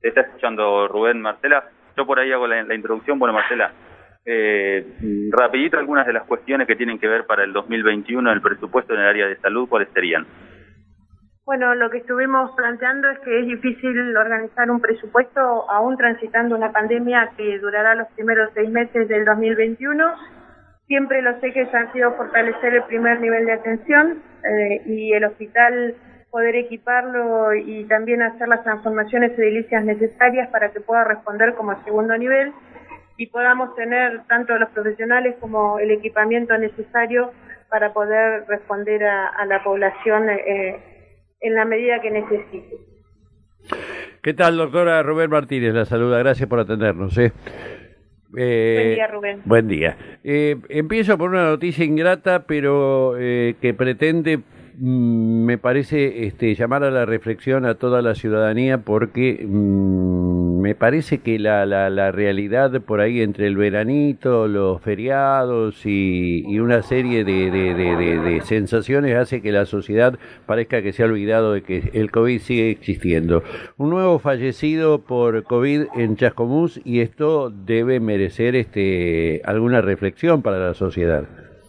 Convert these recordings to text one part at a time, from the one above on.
Te está escuchando Rubén, Marcela. Yo por ahí hago la introducción. Bueno, Marcela, rapidito algunas de las cuestiones que tienen que ver para el 2021 el presupuesto en el área de salud, ¿cuáles serían? Bueno, lo que estuvimos planteando es que es difícil organizar un presupuesto aún transitando una pandemia que durará los primeros 6 meses del 2021. Siempre los ejes han sido fortalecer el primer nivel de atención y el hospital poder equiparlo y también hacer las transformaciones edilicias necesarias para que pueda responder como segundo nivel y podamos tener tanto los profesionales como el equipamiento necesario para poder responder a la población en la medida que necesite. ¿Qué tal, doctora? Rubén Martínez la saluda, gracias por atendernos. Buen día, Rubén. Buen día. Empiezo por una noticia ingrata, pero que pretende, me parece, llamar a la reflexión a toda la ciudadanía, porque me parece que la realidad por ahí entre el veranito, los feriados y una serie de sensaciones hace que la sociedad parezca que se ha olvidado de que el COVID sigue existiendo. Un nuevo fallecido por COVID en Chascomús, y esto debe merecer alguna reflexión para la sociedad.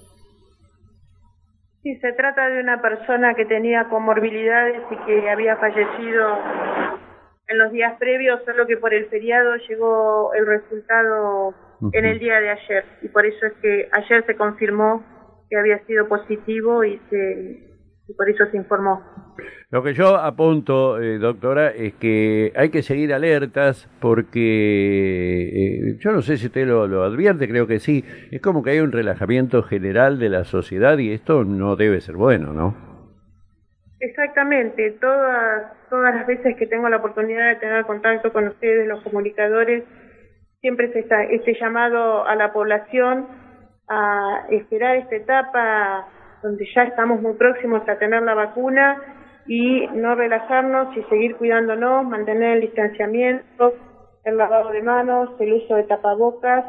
Sí, se trata de una persona que tenía comorbilidades y que había fallecido en los días previos, solo que por el feriado llegó el resultado en el día de ayer, y por eso es que ayer se confirmó que había sido positivo y por eso se informó. Lo que yo apunto, doctora, es que hay que seguir alertas porque yo no sé si usted lo advierte, creo que sí, es como que hay un relajamiento general de la sociedad y esto no debe ser bueno, ¿no? Exactamente, todas las veces que tengo la oportunidad de tener contacto con ustedes, los comunicadores, siempre está este llamado a la población a esperar esta etapa donde ya estamos muy próximos a tener la vacuna y no relajarnos y seguir cuidándonos, mantener el distanciamiento, el lavado de manos, el uso de tapabocas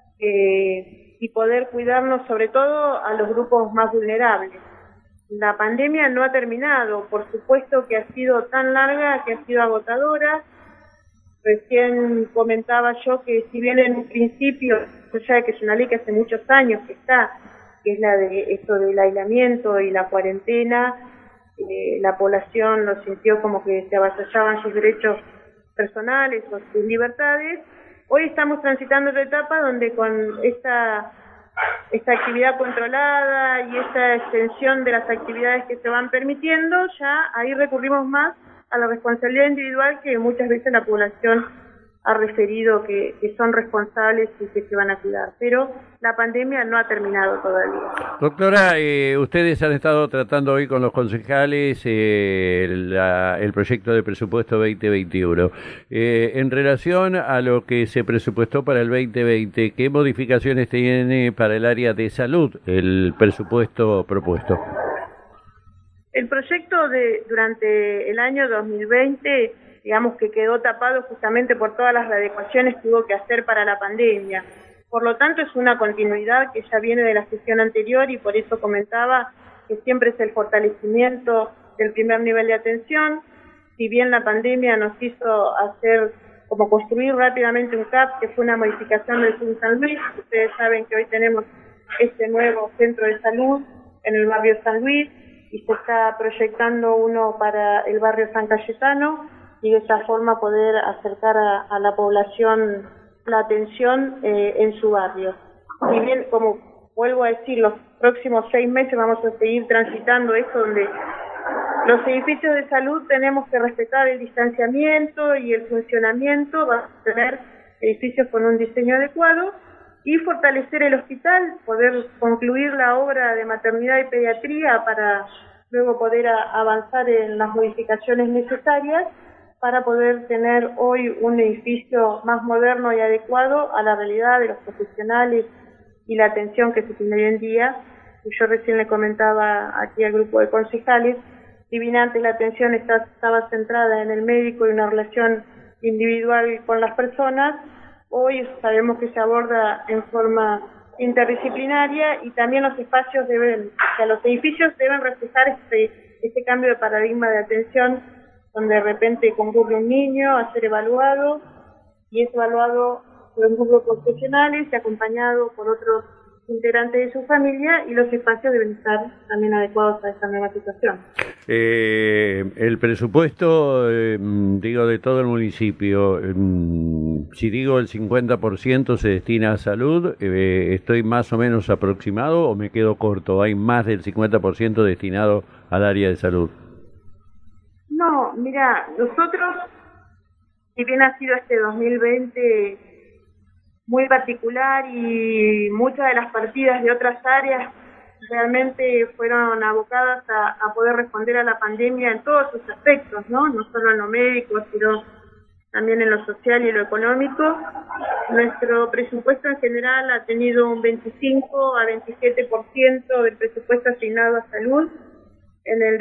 y poder cuidarnos sobre todo a los grupos más vulnerables. La pandemia no ha terminado, por supuesto que ha sido tan larga, que ha sido agotadora. Recién comentaba yo que si bien en un principio, ya de que es una ley que hace muchos años que está, que es la de esto del aislamiento y la cuarentena, la población lo sintió como que se avasallaban sus derechos personales o sus libertades. Hoy estamos transitando otra etapa donde con esta actividad controlada y esta extensión de las actividades que se van permitiendo, ya ahí recurrimos más a la responsabilidad individual que muchas veces la población ha referido que son responsables y que se van a cuidar. Pero la pandemia no ha terminado todavía. Doctora, ustedes han estado tratando hoy con los concejales el proyecto de presupuesto 2021. En relación a lo que se presupuestó para el 2020, ¿qué modificaciones tiene para el área de salud el presupuesto propuesto? El proyecto durante el año 2020, digamos que quedó tapado justamente por todas las readecuaciones que hubo que hacer para la pandemia. Por lo tanto, es una continuidad que ya viene de la gestión anterior y por eso comentaba que siempre es el fortalecimiento del primer nivel de atención. Si bien la pandemia nos hizo hacer como construir rápidamente un CAP, que fue una modificación del CUN San Luis, ustedes saben que hoy tenemos este nuevo centro de salud en el barrio San Luis y se está proyectando uno para el barrio San Cayetano, y de esa forma poder acercar a la población la atención en su barrio. Si bien, como vuelvo a decir, los próximos 6 meses vamos a seguir transitando esto, donde los edificios de salud tenemos que respetar el distanciamiento y el funcionamiento, vamos a tener edificios con un diseño adecuado y fortalecer el hospital, poder concluir la obra de maternidad y pediatría para luego poder avanzar en las modificaciones necesarias para poder tener hoy un edificio más moderno y adecuado a la realidad de los profesionales y la atención que se tiene hoy en día. Yo recién le comentaba aquí al grupo de concejales, si bien antes la atención estaba centrada en el médico y una relación individual con las personas, hoy sabemos que se aborda en forma interdisciplinaria y también los espacios los edificios deben reflejar este cambio de paradigma de atención donde de repente concurre un niño a ser evaluado y es evaluado por un grupo de profesionales y acompañado por otros integrantes de su familia, y los espacios deben estar también adecuados a esta nueva situación. El presupuesto, digo, de todo el municipio, si digo el 50% se destina a salud, ¿estoy más o menos aproximado o me quedo corto? ¿Hay más del 50% destinado al área de salud? No, mira, nosotros, si bien ha sido este 2020 muy particular y muchas de las partidas de otras áreas realmente fueron abocadas a poder responder a la pandemia en todos sus aspectos, ¿no? No solo en lo médico, sino también en lo social y lo económico. Nuestro presupuesto en general ha tenido un 25 a 27% del presupuesto asignado a salud. En el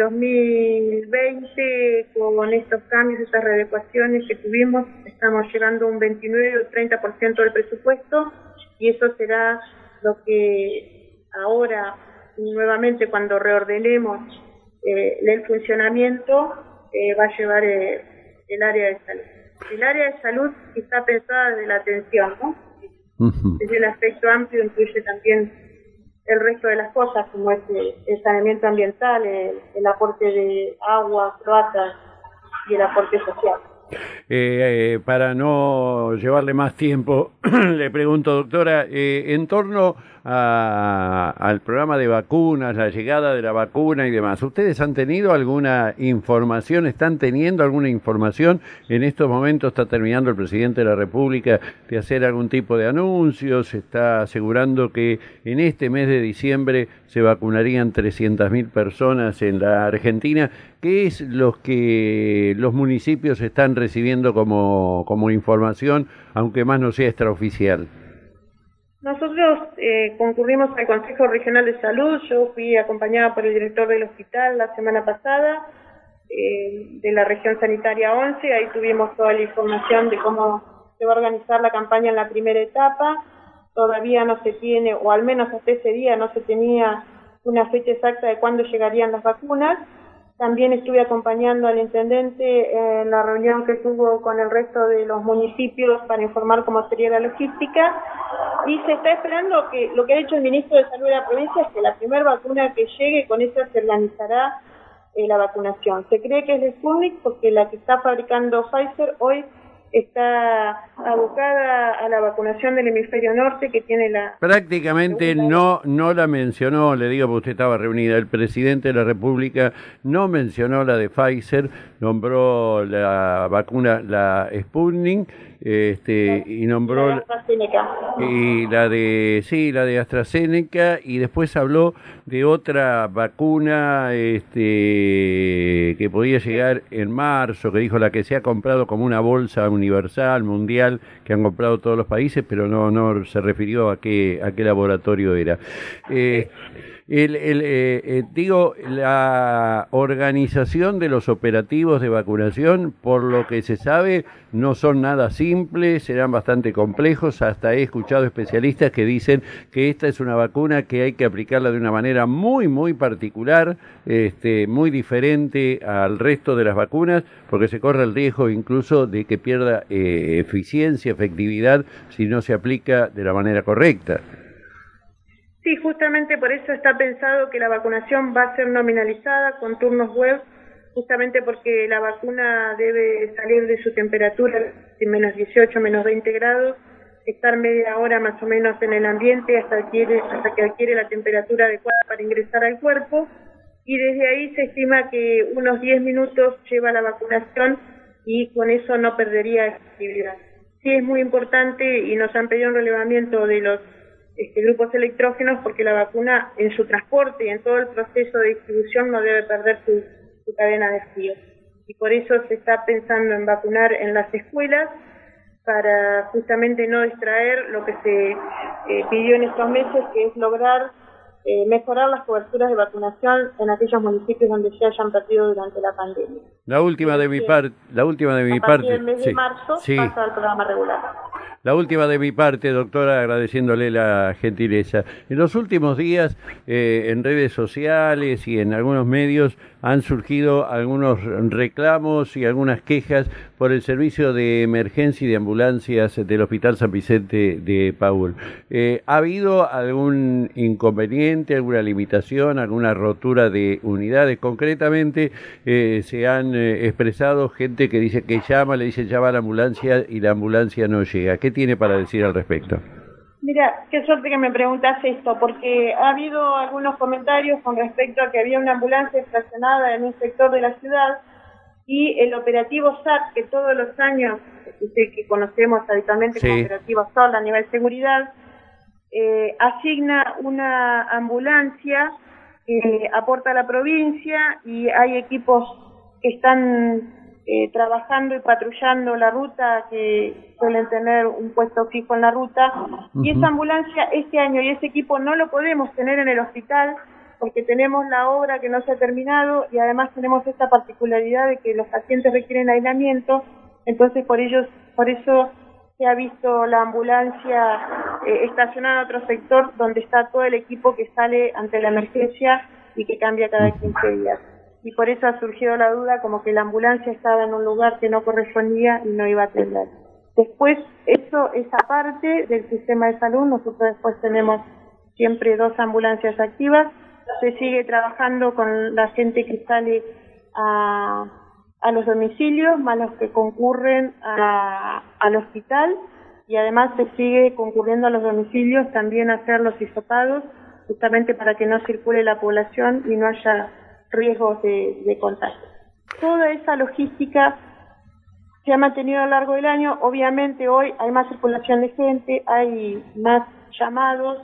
2020, con estos cambios, estas readecuaciones que tuvimos, estamos llegando a un 29 o 30% del presupuesto, y eso será lo que ahora, nuevamente, cuando reordenemos el funcionamiento, va a llevar el área de salud. El área de salud está pensada desde la atención, ¿no? Desde el aspecto amplio incluye también el resto de las cosas, como es el saneamiento ambiental, el aporte de agua, cloacas y el aporte social. Para no llevarle más tiempo, le pregunto, doctora, en torno al programa de vacunas, la llegada de la vacuna y demás, ¿ustedes han tenido alguna información, están teniendo alguna información? En estos momentos está terminando el presidente de la República de hacer algún tipo de anuncios, está asegurando que en este mes de diciembre se vacunarían 300.000 personas en la Argentina. ¿Qué es lo que los municipios están recibiendo como información, aunque más no sea extraoficial? Nosotros concurrimos al Consejo Regional de Salud. Yo fui acompañada por el director del hospital la semana pasada, de la región sanitaria 11. Ahí tuvimos toda la información de cómo se va a organizar la campaña en la primera etapa. Todavía no se tiene, o al menos hasta ese día no se tenía una fecha exacta de cuándo llegarían las vacunas. También estuve acompañando al intendente en la reunión que tuvo con el resto de los municipios para informar cómo sería la logística, y se está esperando que lo que ha dicho el ministro de Salud de la provincia es que la primera vacuna que llegue, con esa se organizará la vacunación. Se cree que es de Sputnik porque la que está fabricando Pfizer hoy está abocada a la vacunación del hemisferio norte, que tiene la... Prácticamente no la mencionó, le digo porque usted estaba reunida, el presidente de la República no mencionó la de Pfizer, nombró la vacuna, la Sputnik, y nombró la AstraZeneca. Y la de AstraZeneca, y después habló de otra vacuna que podía llegar en marzo, que dijo la que se ha comprado como una bolsa universal, mundial, que han comprado todos los países, pero no se refirió a qué laboratorio era. Digo, la organización de los operativos de vacunación, por lo que se sabe, no son nada simples, serán bastante complejos. Hasta he escuchado especialistas que dicen que esta es una vacuna que hay que aplicarla de una manera muy, muy particular, muy diferente al resto de las vacunas, porque se corre el riesgo incluso de que pierda eficiencia, efectividad, si no se aplica de la manera correcta. Sí, justamente por eso está pensado que la vacunación va a ser nominalizada con turnos web, justamente porque la vacuna debe salir de su temperatura de menos 18, menos 20 grados, estar media hora más o menos en el ambiente hasta que adquiere la temperatura adecuada para ingresar al cuerpo, y desde ahí se estima que unos 10 minutos lleva la vacunación y con eso no perdería efectividad. Sí, es muy importante y nos han pedido un relevamiento de los grupos electrógenos, porque la vacuna en su transporte y en todo el proceso de distribución no debe perder su cadena de frío, y por eso se está pensando en vacunar en las escuelas para justamente no distraer lo que se pidió en estos meses, que es lograr mejorar las coberturas de vacunación en aquellos municipios donde se hayan perdido durante la pandemia. La última de mi parte, a partir del mes de marzo pasa al programa regular. La última de mi parte, doctora, agradeciéndole la gentileza. En los últimos días, en redes sociales y en algunos medios han surgido algunos reclamos y algunas quejas por el servicio de emergencia y de ambulancias del Hospital San Vicente de Paúl. ¿Ha habido algún inconveniente, alguna limitación, alguna rotura de unidades? Concretamente, se han expresado gente que dice que llama, le dice llama a la ambulancia y la ambulancia no llega. ¿Qué tiene para decir al respecto? Mira, qué suerte que me preguntas esto, porque ha habido algunos comentarios con respecto a que había una ambulancia estacionada en un sector de la ciudad y el operativo SAT, que todos los años, que conocemos habitualmente como operativo SOL a nivel seguridad, asigna una ambulancia que aporta a la provincia y hay equipos que están trabajando y patrullando la ruta, que suelen tener un puesto fijo en la ruta, y esa ambulancia este año y ese equipo no lo podemos tener en el hospital porque tenemos la obra que no se ha terminado y además tenemos esta particularidad de que los pacientes requieren aislamiento, entonces por eso se ha visto la ambulancia estacionada en otro sector donde está todo el equipo que sale ante la emergencia y que cambia cada 15 días. Y por eso ha surgido la duda como que la ambulancia estaba en un lugar que no correspondía y no iba a atender. Después, eso es aparte del sistema de salud, nosotros después tenemos siempre 2 ambulancias activas, se sigue trabajando con la gente que sale a los domicilios, más los que concurren al hospital, y además se sigue concurriendo a los domicilios también a hacer los hisopados, justamente para que no circule la población y no haya riesgos de contagio. Toda esa logística se ha mantenido a lo largo del año. Obviamente hoy hay más circulación de gente, hay más llamados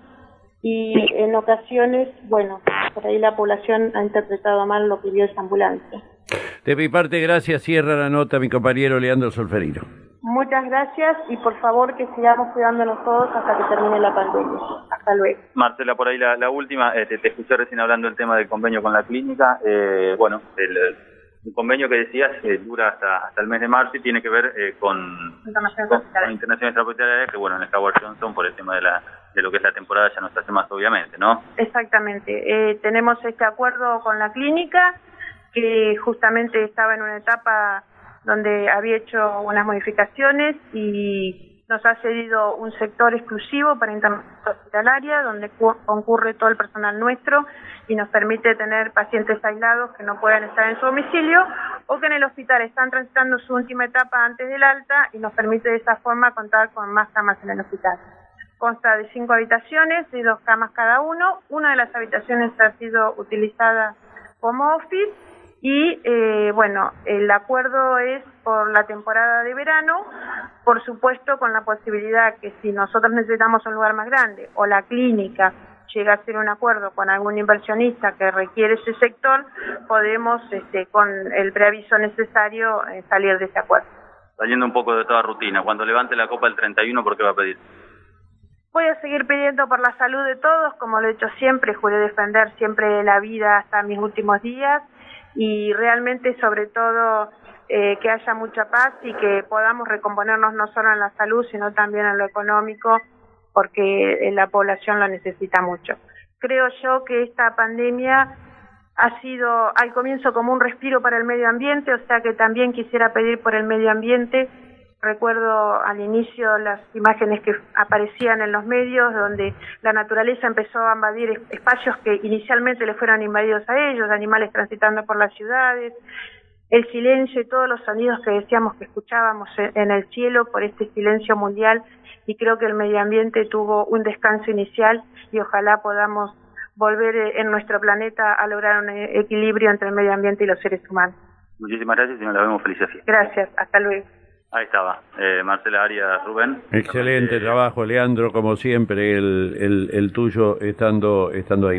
y en ocasiones, bueno, por ahí la población ha interpretado mal lo que vio esa ambulancia. De mi parte, gracias. Cierra la nota mi compañero Leandro Solferino. Muchas gracias y por favor que sigamos cuidándonos todos hasta que termine la pandemia. Hasta luego. Marcela, por ahí la última, te escuché recién hablando del tema del convenio con la clínica. Bueno, el convenio que decías dura hasta el mes de marzo y tiene que ver con internaciones extrahospitalarias, que bueno, en esta Howard Johnson por el tema de lo que es la temporada ya nos hace más obviamente, ¿no? Exactamente. Tenemos este acuerdo con la clínica que justamente estaba en una etapa donde había hecho unas modificaciones y nos ha cedido un sector exclusivo para internación hospitalaria donde concurre todo el personal nuestro y nos permite tener pacientes aislados que no puedan estar en su domicilio o que en el hospital están transitando su última etapa antes del alta y nos permite de esa forma contar con más camas en el hospital. Consta de 5 habitaciones y 2 camas cada uno. Una de las habitaciones ha sido utilizada como office. Y bueno, el acuerdo es por la temporada de verano, por supuesto con la posibilidad que si nosotros necesitamos un lugar más grande o la clínica llega a hacer un acuerdo con algún inversionista que requiere ese sector, podemos con el preaviso necesario salir de ese acuerdo. Saliendo un poco de toda rutina, cuando levante la copa el 31, ¿por qué va a pedir? Voy a seguir pidiendo por la salud de todos, como lo he hecho siempre, juré defender siempre la vida hasta mis últimos días. Y realmente sobre todo que haya mucha paz y que podamos recomponernos no solo en la salud sino también en lo económico porque la población lo necesita mucho. Creo yo que esta pandemia ha sido al comienzo como un respiro para el medio ambiente, o sea que también quisiera pedir por el medio ambiente. Recuerdo al inicio las imágenes que aparecían en los medios donde la naturaleza empezó a invadir espacios que inicialmente le fueron invadidos a ellos, animales transitando por las ciudades, el silencio y todos los sonidos que decíamos que escuchábamos en el cielo por este silencio mundial, y creo que el medio ambiente tuvo un descanso inicial y ojalá podamos volver en nuestro planeta a lograr un equilibrio entre el medio ambiente y los seres humanos. Muchísimas gracias y nos la vemos. Felices fiestas. Gracias, hasta luego. Ahí estaba, Marcela Arias, Rubén. Excelente trabajo, Leandro, como siempre, el tuyo estando ahí.